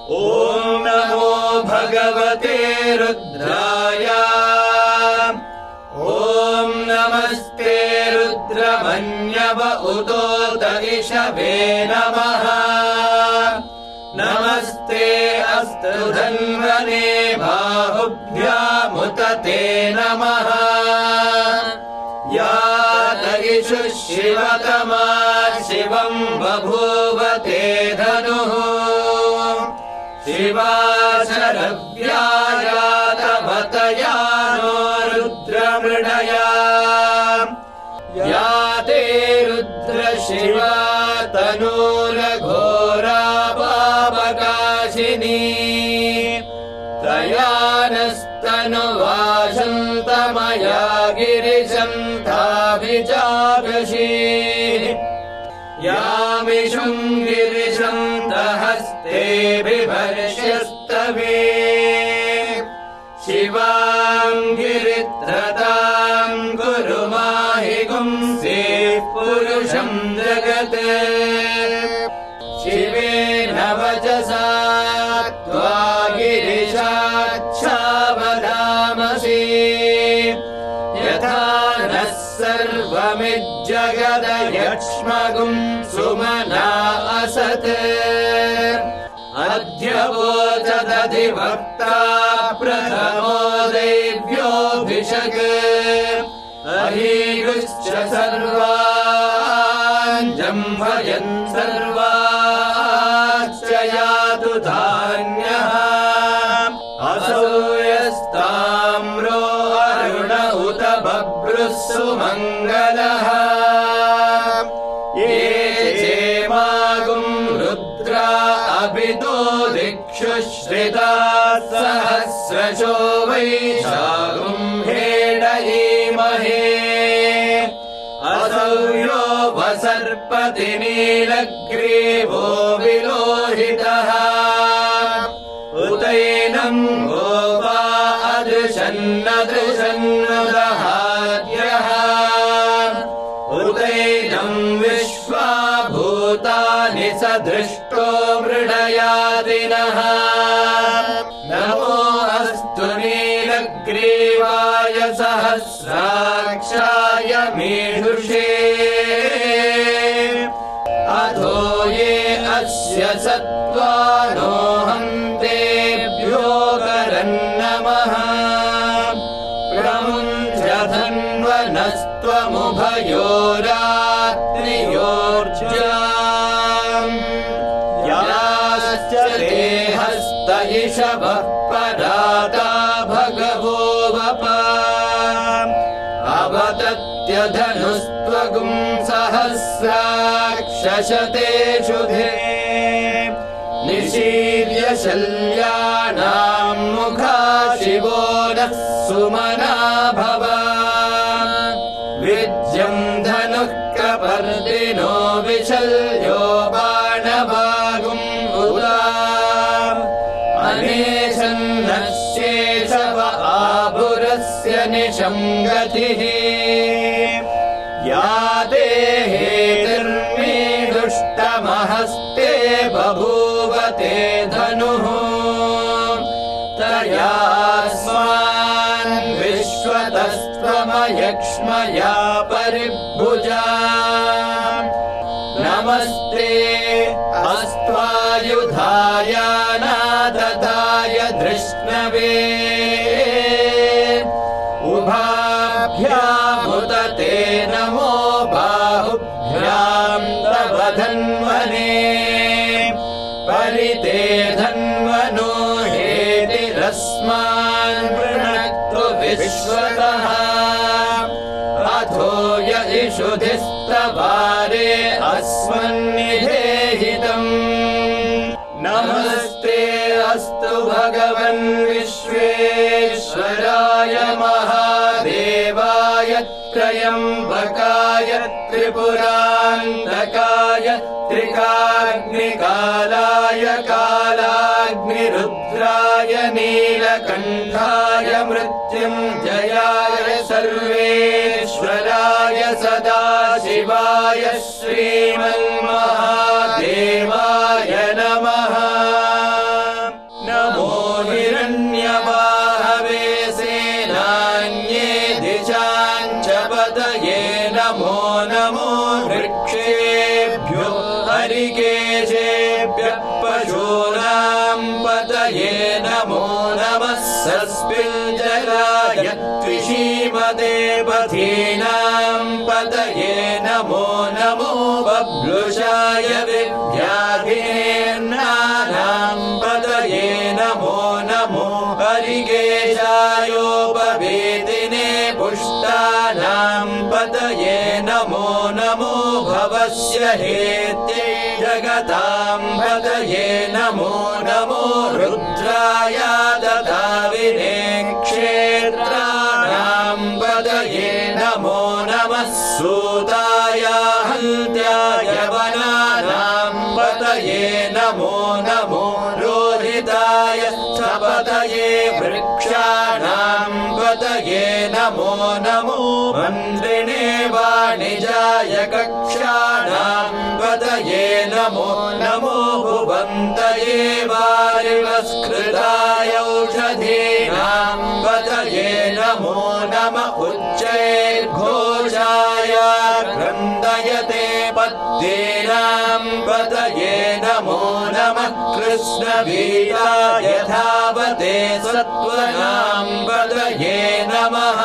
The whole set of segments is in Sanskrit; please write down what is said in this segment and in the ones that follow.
ॐ नमो भगवते रुद्राय। ॐ नमस्ते रुद्रमन्यव उतोत इषवे नमः। नमस्ते अस्तु धन्वने बाहुभ्यामुत ते नमः। या तयिषु शिवतमा शिवम् बभूव ते धनुः। शिवा शरव्यायातवतया नो रुद्रमृडया। या ते रुद्र शिवा तनूरघोरा पावकाशिनी। तया नस्तनुवाशन्तमया गिरिशन्ताभिजाभृषी। यामिषुम् गिरिशन्तहस्ते बिभर्ष्यस्तवे। शिवाम् गिरित्रताम् गुरु माहि गुंसीः पुरुषम् जगत्। शिवेन वचसा त्वा गिरिशाच्छावदामसि। यथा नः सर्वमिज्जगदयक्ष्मगुम् सुमना असत्। अद्य वोचदधिवक्ता प्रथमो दैव्योऽभिषक्। अहीगुश्च सर्वान् जम्भयन् सर्वाश्च यातु धान्यः। असौ यस्ताम्रो अरुण उत बभ्रुः सुमङ्गलः। ये चेमागुम् रुद्रा अभितो दिक्षु श्रिताः सहस्रशो वैशागुम् हेडयीमहे। असौ यो वसर्पति नीलग्रीवो विलोहितः। उतैनम् गोवा अदृशन्नदृशन्नुदहाद्यः। उतैनम् विश्वा भूतानि स दृष्टो मृडयादिनः। नमो अस्तु नीलग्रीवाय सहस्राक्षाय मीढुषे। अधो ये अस्य सत्त्वानो हन्तेभ्यो करन्नमः। प्रमुञ्चधन्वनस्त्वमुभयोरात्रियोर्जाम्। याश्च देहस्त इषवः पराता भगवो वप। अवतत्यधनुस्त्वगुम् सहस्राक्षशतेषु धे। निशील्य शल्यानाम् मुखा शिवो नः सुमना भव। विद्यम् धनुः कपर्दिनो विशल्यो बाणवागुम् उदा। अनेशन्नः शेषव आभुरस्य निशम् गतिः। या देहेतिर्मीदुष्टमहस्ते बभूव ते धनुः। तयास्मान् विश्वतस्त्वमयक्ष्मया परिभुजा। नमस्ते अस्त्वायुधाय नाददाय धृष्णवे। उभाभ्यामुत ते नमो बाहुभ्याम् तव धन्वने। परिते धन्वनो हेतिरस्मान् वृणक्तु विश्वतः। अथो य इषुधिस्तवारे अस्मन्निधेहितम्। नमस्ते अस्तु भगवन् विश्वेश्वराय महादेवाय त्रयम्बकाय त्रिपुरान्तकाय त्रिकाग्निकालाय कालाग्निरुद्राय नीलकण्ठाय मृत्युञ्जयाय सर्वेश्वराय सदाशिवाय श्रीमन्महादेवाय नमः। पतये नमो नमः सस्मिञ्जराय त्विषीमते पथीनां पतये नमो नमो बभ्रुषाय विद्याधीनानां पतये नमो नमो हरिकेशायोपवेदिने पुष्टानां पतये नमो नमो भवस्य हेत्यै जगतां पतये नमो नमो रुद्राय ददाविने क्षेत्राणां पतये नमो नमः सूताय हन्त्याय वनानां पतये नमो नमो रोहिताय पतये वृक्षाणां पतये नमो नमो मन्त्रिणे वाणिजाय कक्षाणां पतये नमो नमो भुवन्तये वारिवस्कृताय औषधीनां पतये नमो नमः उच्चैर्घोषाय क्रन्दयते पद्येनां पतये नमो नमः कृष्णवीराय धावते सत्त्वनां पतये नमः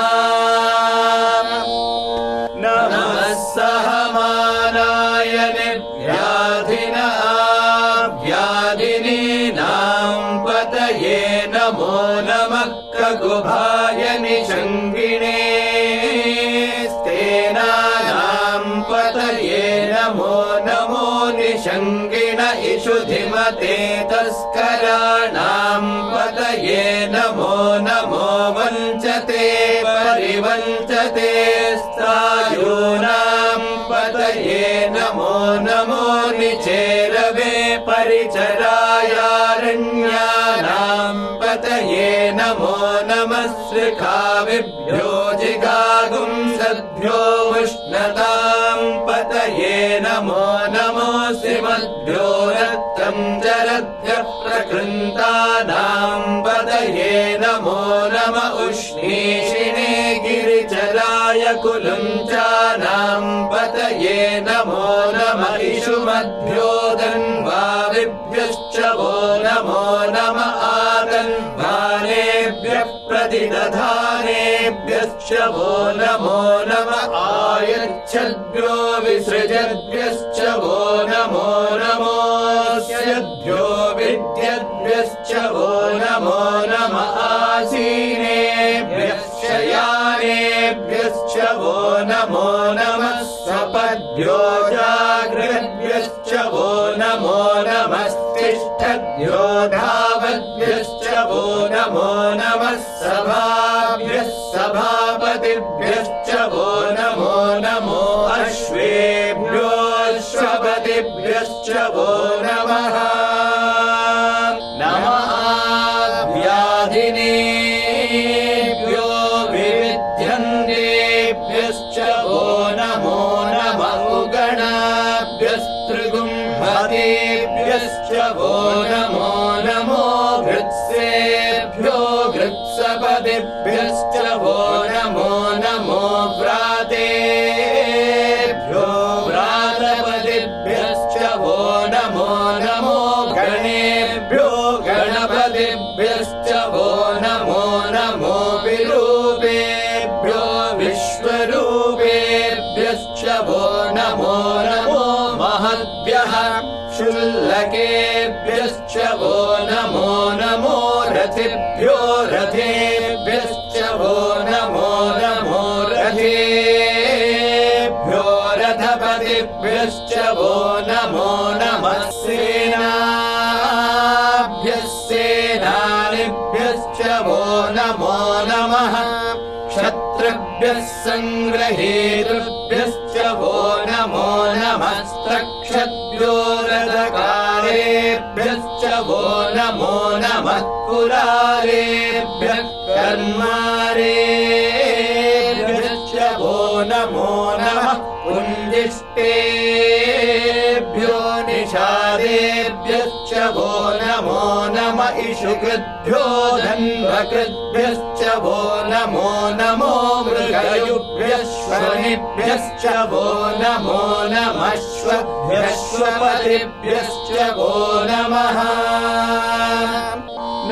नमः सहमानाय व्याधिनीनां पतये नमो नमः खगुभाय निषङ्गिणे स्तेनानां पतये नमो नमो निषङ्गिण इषुधिमते तस्कराणां पतये नमो नमो वञ्चते परिवञ्चते स्थायूनां पतये नमो नमो निचेरवे परिचरायारण्यानां पतये नमो नमः श्रिखाविभ्यो जिगागुंसद्भ्यो उष्णतां पतये नमो नमो श्रीमद्भ्यो रक्तं जरद्भ्यः प्रकृन्तानां पतये नमो नम उष्णीषिणे गिरिचराय कुलुञ्चानां पतये नमो नम इषुमद्भ्यो धन्वाविभ्यश्च वो नमो नम आतन्वानेभ्यः प्रतिदधानेभ्यश्च वो नमो नम आयच्छद्भ्यो विसृजद्भ्यश्च वो नमो नमोऽस्यद्भ्यो विद्यद्भ्यश्च वो नमो नम आसीनेभ्यः शयानेभ्यश्च वो नमो नमः स्वपद्भ्यो जाग्रद्भ्यश्च वो नमो नमस्तिष्ठद्भ्यो धावद्भ्यश्च वो नमो नमः सभाभ्यः सभापतिभ्यश्च वो नमो नमो अश्वेभ्यो अश्वपतिभ्यश्च वो नमः नमः व्याधिनेभ्यो विविध्यन्तेभ्यश्च वो नमो नमः गणाभ्यस्त्रिगुम्भतेभ्यश्च वो नमो नमो घृत्सेभ्यो घृत्सपतिभ्यश्च वो नमो नमो व्रातेभ्यो व्रातपतिभ्यश्च वो नमो नमो गणेभ्यो गणपतिभ्यश्च वो नमो नमो विरूपेभ्यो विश्वरूपेभ्यश्च वो नमो नमो महद्भ्यः शुल्लकेभ्यश्च वो नमो नमो रथिभ्यो रथेभ्यश्च वो नमो नमो रथेभ्यो रथपतिभ्यश्च वो नमो नमः सेनाभ्यः सेनानिभ्यश्च वो नमो नमः क्षत्रिभ्यः सङ्ग्रहेतृभ्यश्च वो नमो नमस्तक्षद्भ्यो रथकारेभ्यश्च वो नमो नमः कुलालेभ्यः कर्मारेभ्यश्च वो नमो नमः कुञ्जिष्टेभ्यो निषादेभ्यश्च वो नमो नम इषुकृद्भ्यो धन्वकृद्भ्यश्च वो नमो नमो मृगयुभ्यश्वनिभ्यश्च वो नमो नमश्वभ्यश्वपतिभ्यश्च वो नमः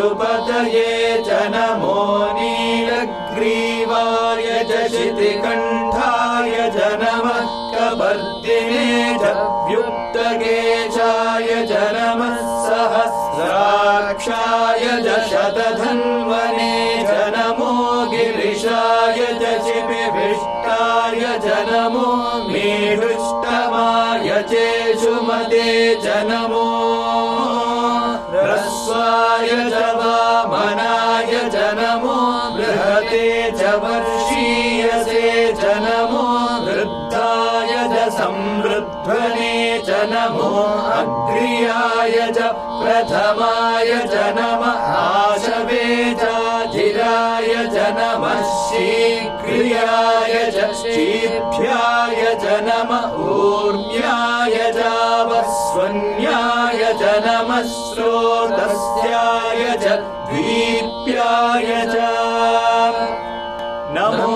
पशुपतये च नमो नीलग्रीवाय च शितिकण्ठाय च नमः कपर्दिने च व्युक्तकेशाय च नमः सहस्राक्षाय च शतधन्वने च नमो गिरिशाय च चिपिभिष्टाय च नमो मीढुष्टमाय चेषुमते च नमो ह्रस्वाय च वामनाय च नमो बृहते च वर्षीयसे च नमो वृद्धाय च संवृध्वने च नमो अग्र्याय च प्रथमाय च नमः आशवे चाधिराय च नमः शीघ्र्याय च शीभ्याय च नमः ऊर्म्याय चावस्वन्याय च नमः स्रोतस्याय च द्वीप्याय च नमो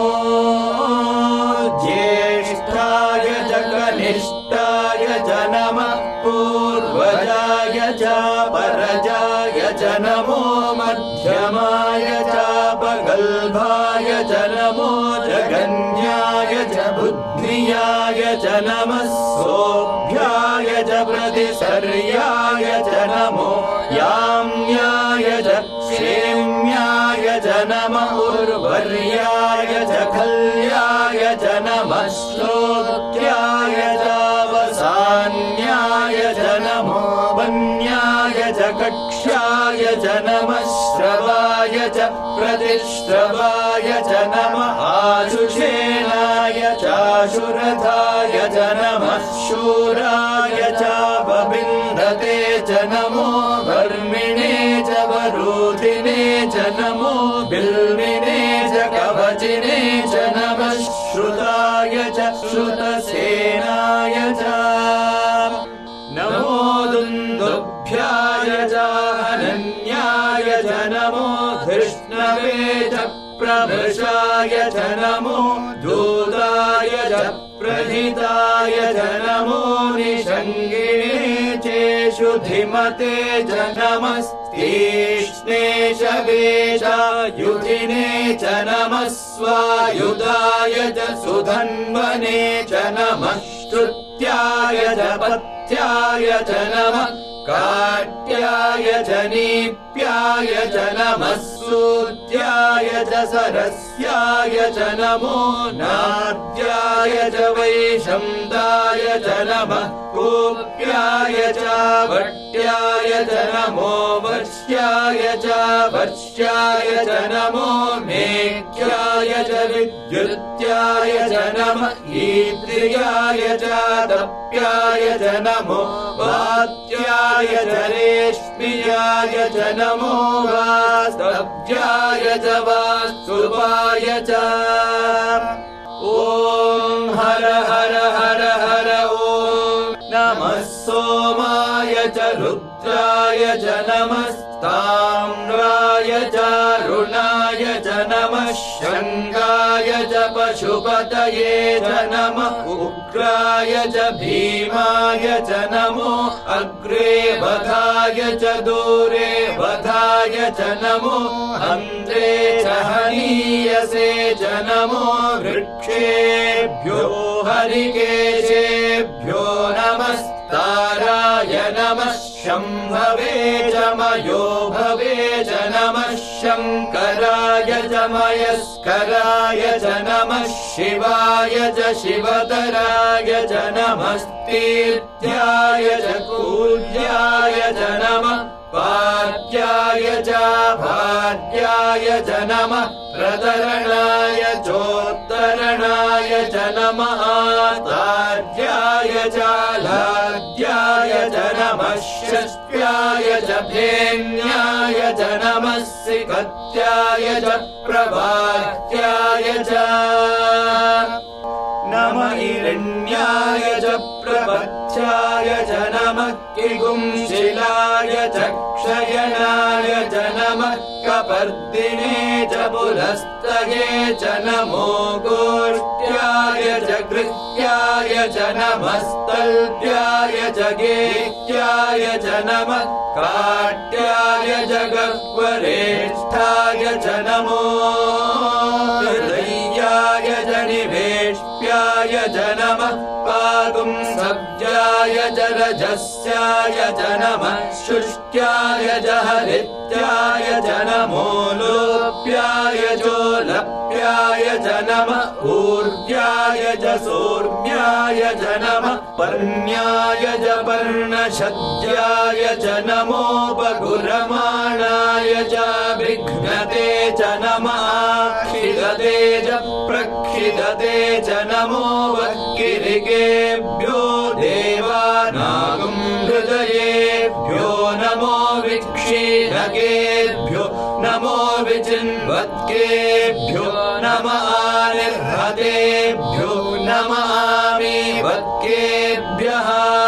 ज्येष्ठाय च कनिष्ठाय च नमः पूर्वजाय च परजाय च नमो मध्यमाय चापगल्भाय च नमो जगन्याय च बुद्ध्याय च नमः सोऽभ्याय च प्रतिसर्याय च नमो याम्याय च क्षेम्याय च नमः उर्वर्याय च खल्याय च नमः श्लोक्याय चावसान्याय च नमो वन्याय च कक्ष्याय च नमः श्रवाय च प्रतिश्रवाय च नमः आशुषेणाय चाशुरथाय च नमः शूराय चापबिन्धते च नमो वर्मिणे च वरूधिने च नमो बिल्विने च कवचिने च नमः श्रुताय च श्रुतसेनाय च नमो दुन्दुभ्याय च अनन्याय च नमो धृष्णवे च प्रभृशाय च नमो दूताय च प्रहिताय च नमो निषङ्गिणे चेषु धिमते च नमस्तीक्ष्णे शवेशायुधिने च नमः स्वायुधाय च सुधन्वने च नमः श्रुत्याय च पथ्याय च नमः काट्याय च नीप्याय च नमः सूत्याय च सरस्याय च नमो नाद्याय च वैशम्दाय च नमः कूप्याय च भट्याय च नमो वर्ष्याय च वर्ष्याय च नमो मेघ्याय च विद्युत्याय च नमः ईद्रियाय च तप्याय च नमो वात्याय च रेश्मियाय च नमो वास्तव्याय च वास्तुवाय च ॐ हर हर हर हर ॐ नमः सोमाय च रुद्राय च नमस्ताम्राय च रुणाय च नमः शङ्गाय च पशुपतये च नमः उग्राय च भीमाय च नमो अग्रे वधाय च दूरे वधाय च नमो अन्त्रे च हनीयसे च नमो वृक्षेभ्यो हरिकेशेभ्यो नमस्ताराय नमः शम्भवे च मयो भवे च नमः शङ्कराय च मयस्कराय च नमः शिवाय च शिवतराय च नमस्तीर्थ्याय च कूल्याय च नमः पाद्याय च भाद्याय च नमः प्रतरणाय चोत्तरणाय च नमः तार्याय च लाद्याय च नमः षष्ट्याय च भेन्याय च नमः सिकत्याय च प्रभात्याय च नमः पर्ण्याय च प्रपथ्याय च नमः किगुंशिलाय च क्षयनाय च नमः कपर्दिने च पुलस्तये च नमो गोष्ट्याय च गृह्याय च नमस्तल्प्याय च गेह्याय च नमः काट्याय च गह्वरेष्ठाय च नमो हृदयाय च निवेष्ट्याय च नमः पागुंसव्याय च रजस्याय च नमः शुष्ट्याय च हरित्याय च नमो लोप्याय चोलप्याय च नमः ऊर्व्याय च सोर्म्याय च नमः पर्ण्याय च पर्णशद्याय च नमो बगुरमाणाय च विघ्नते च नमः खिदते च प्रक्षिदते च नमो वक्किरिकेभ्यो देवानागं हृदयेभ्यो नमो विक्षीणकेभ्यो नमो विचिन्वत्केभ्यो नमः निर्हतेभ्यो नमः मीवत्केभ्यः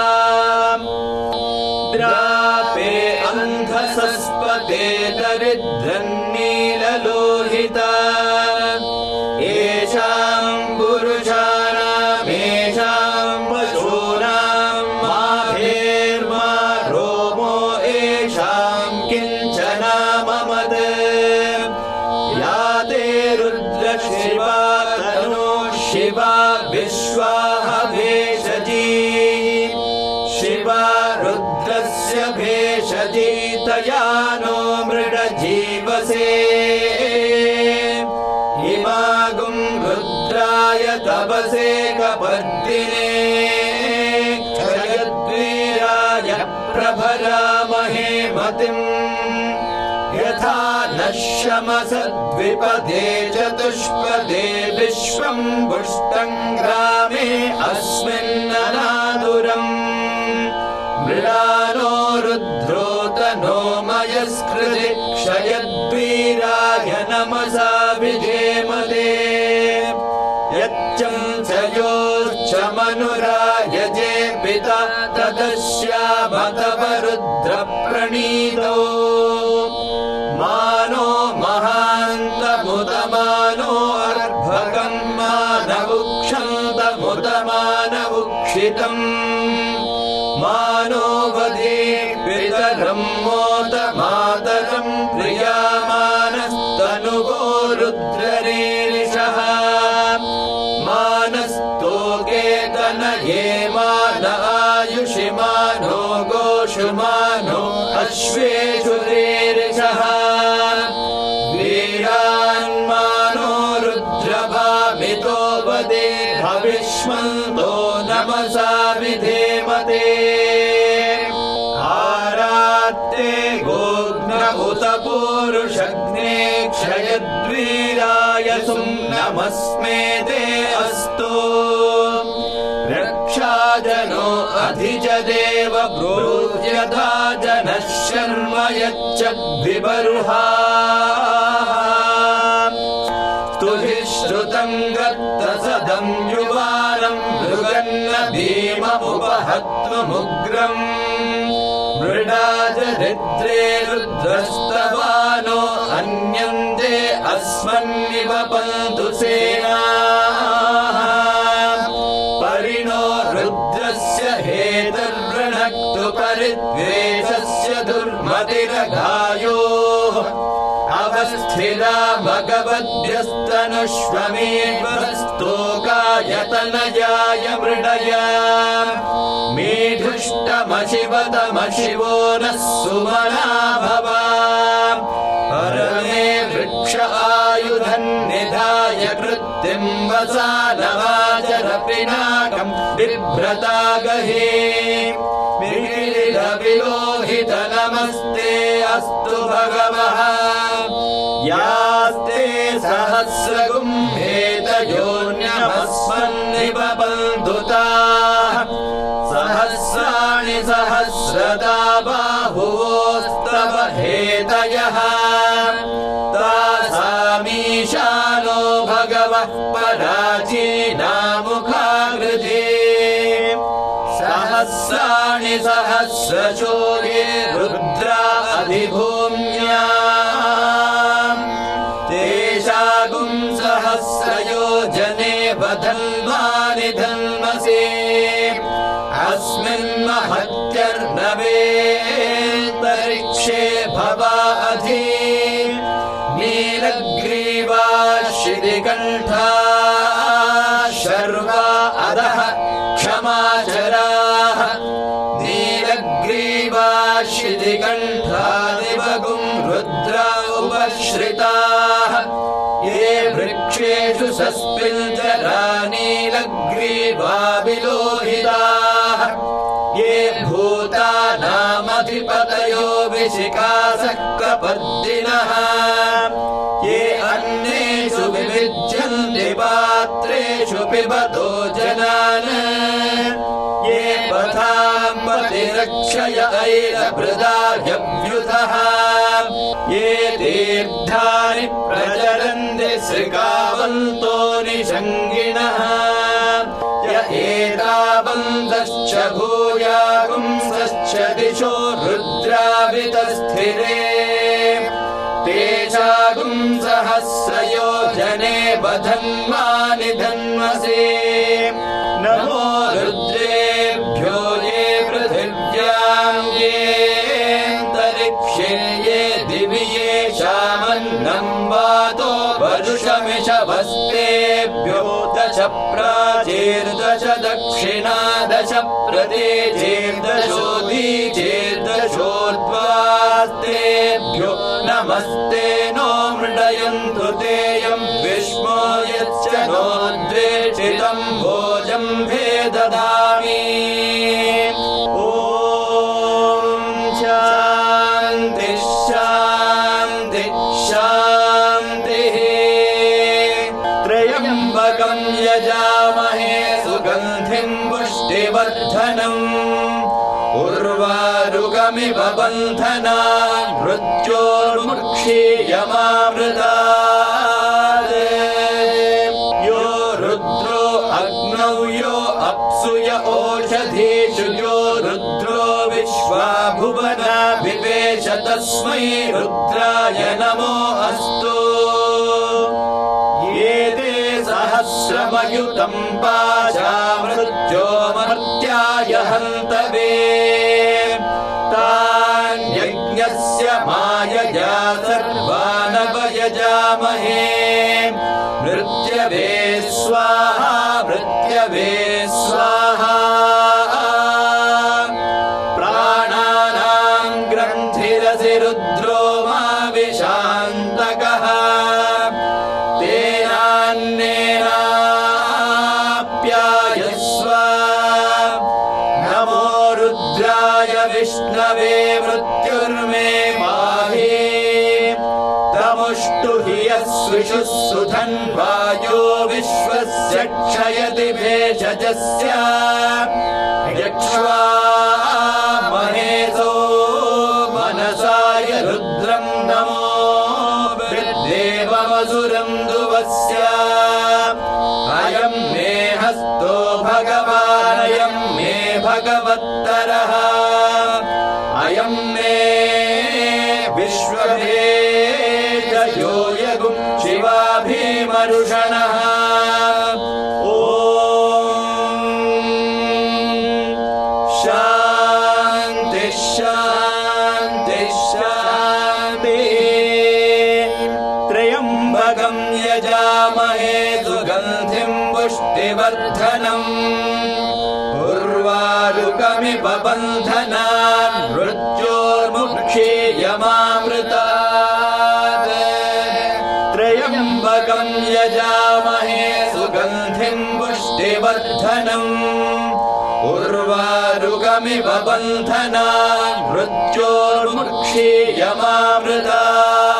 द्रापे अन्धसस्पते दरिद्रन्नीललोहिता येषां पुरुषाणामेषां पशूनां माभेर्मा रोमो येषां किञ्चनाममत् या ते रुद्रशिवा तनो शिवा विश्वाह भेषजी शिवा रुद्रस्य भेषजी तया नो मृडजीवसे इमागुं रुद्राय तपसे कपर्दिने क्षयद्वीराय प्रभरामहे मतिम् यथा नश्यमसद्विपदे चतुष्पदे विश्वं पुष्टं ग्रामे अस्मिन्ननादुरम् मृडानो रुद्रो तनो मयस्कृते क्षयद्वीराय नमसा विधेमते यच्चंसयोश्च मनुरायजे पिता तदस्यामतवरुद्रप्रणीतो मानो महान्तमुदमानो अर्भकं मानवुक्षन्तमुदमानवुक्षितम् मानो वधे पितरं मोत मातरं प्रियामानस्तनुगो रुद्ररीरिषः मानस्तोके तनये मान आयुषि मानो गोषु मानो अश्वेषु रीरिषः वीरान्मानो रुद्रभामितो वदे भविष्मन्तो नमसा विधेमते आरात्ते गोघ्न उत पूरुषग्ने क्षयद्वीराय सुम्नमस्मे ते अस्तु रक्षाजनो अधिज देव ब्रूयथा जनः शर्म यच्च विबर्हाः स्तुहि श्रुतं गत्तसदं युवानं मृगन्न भीममुपहत्वमुग्रम् मृडाजरिद्रे रुद्रस्तवानो अन्यन्ते अस्मन्निव पन्तु सेनाः परिणो रुद्रस्य हेतर्वृणक्तु परिद्वेषस्य दुर्मतिरघायोः अवस्थिरा भगवद्भ्यस्तनुष्वमेवस्तोकायतनयाय मृडया मेढुष्टमशिवतमशिवो नः सुमना भवा परमे वृक्ष आयुधन्निधाय कृत्तिं वसानवाचर पिनाकं बिभ्रता गहे मिलिलविलोहित नमस्ते अस्तु भगवः यास्ते सहस्रगुम्भेतयोन्यमस्मन्निव बन्धुताः सहस्राणि सहस्रदा बाहुवोस्तव हेतयः तासामीशानो भगवः पराचीनामुखाकृति सहस्राणि सहस्रशो ये रुद्रा अधिभूम्याम् तेषागुं सहस्रयोजने वधन्वानि धन्मसे अस्मिन् महत्यर्नवेन्तरिक्षे भवा अधि नीलग्रीवा शितिकण्ठा शर्वा अधः क्षमाचराः नीलग्रीवा शितिकण्ठा दिवगुं रुद्रा उपश्रिताः ये वृक्षेषु सस्पिञ्जरा नीलग्रीवा विलोहिताः ये भूतानामधिपतयो विशिखासक्रपर्दिनः ये अन्नेषु विविज्यन्ति पात्रेषु पिबतो जनान् ये पथाम्बतिरक्षय ऐरभृदाह्यव्युतः ये तीर्थानि प्रचरन्ति श्रिकावन्तो निषङ्गिणः य एतावन्तश्च भूयागुंसश्च दिशो रुद्रावितस्थिरे तेषागुं सहस्रयोजने वधन्वानि धन्वसे नमो रुद्रेभ्यो ये पृथिव्यां येऽन्तरिक्षे ये दिवि येषामन्नं वातो वरुषमिषभस्तेभ्यो दश प्राचीर्दश दक्षिणा दश प्रतीचेर्दशोदीचेर्दशोर्ध्वास्तेभ्यो नमस्ते नो मृडयन्तु तेयं विष्मो यच्च नो द्वेषितं भोजं भेददामि ॐ शान्ति शान्ति शान्तिः त्र्यम्बकं यजामहे सुगन्धिं पुष्टिवर्धनम् उर्वारुकमिव बन्धनान् मृत्योर्मुक्षीयमामृतात् यो रुद्रो अग्नौ यो अप्सु य ओषधीषु यो रुद्रो विश्वा भुवना विवेश तस्मै रुद्राय नमो अस्तु ये ते सहस्रमयुतं पाशामृत्योमर्त्याय हन्तवे तान् यज्ञस्य मायया सर्वानवयजामहे मृत्यवे स्वाहा मृत्यवे स्वाहा प्राणानां ग्रन्थिरसि रुद्रो मा विशान्तकः तेनान्नेनाप्यायस्व नमो रुद्राय विष्णवे मृत्युर्मे पाहि तमुष्टु हि यस्विषुः सुधन्वायो विश्वस्य क्षयति भेषजस्य यक्ष्वा महेशो मनसाय रुद्रं नमो देवमसुरं दुवस्य अयं मे हस्तो भगवानयं मे भगवत्तरः अयं मे विश्वभेदयो यगुं शिवा भीमरुषणः ॐ शान्ति शान्ति शान्तिः त्र्यम्बकं यजामहे सुगन्धिं पुष्टिवर्धनम् उर्वारुकमिव बन्धनान् मृत्योर्मुक्षीयमामृतात् त्र्यम्बकं यजामहे सुगन्धिं पुष्टिवर्धनम् उर्वारुकमिव बन्धनान् मृत्योर्मुक्षीयमामृतात्